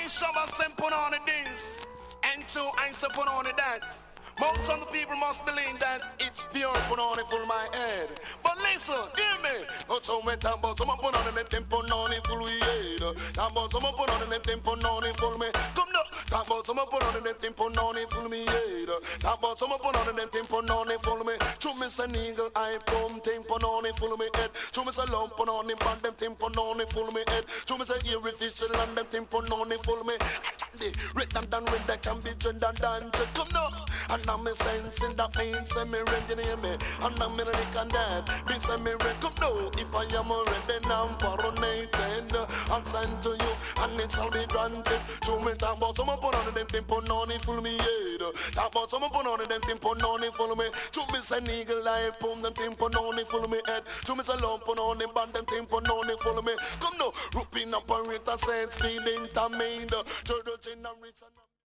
I Shabba send put on the this, and two I say put on the that. Most of the people must believe that it's pure put on it full my head. But listen, hear me. Not so many times, but someone put on the tempo on it full we head. Talk about someone put on the tempo on it full me. Come now. Talk about someone put on the tempo on it full me head. Talk about someone put on the tempo on it full me. True me say eagle I come tempo on it full me head. True me say lump on it band them tempo on it full me head. True me say eerie fish land them tempo on it full me. Red and red that can be gender and come now. And I'm a sense in that means say me ready near me. And I'm a lick and that me say me ready come now. If I am ready now I'm coronated. I'll send to you and it shall be granted. To me talk about someone put on them thing put on it full me head. Talk about someone put on them thing put on it full me. To me say eagle eye put them thing put on it full me head. To me say lump put on it band them thing put on it full me. Come now, rooping up and rate a sense feeling to me.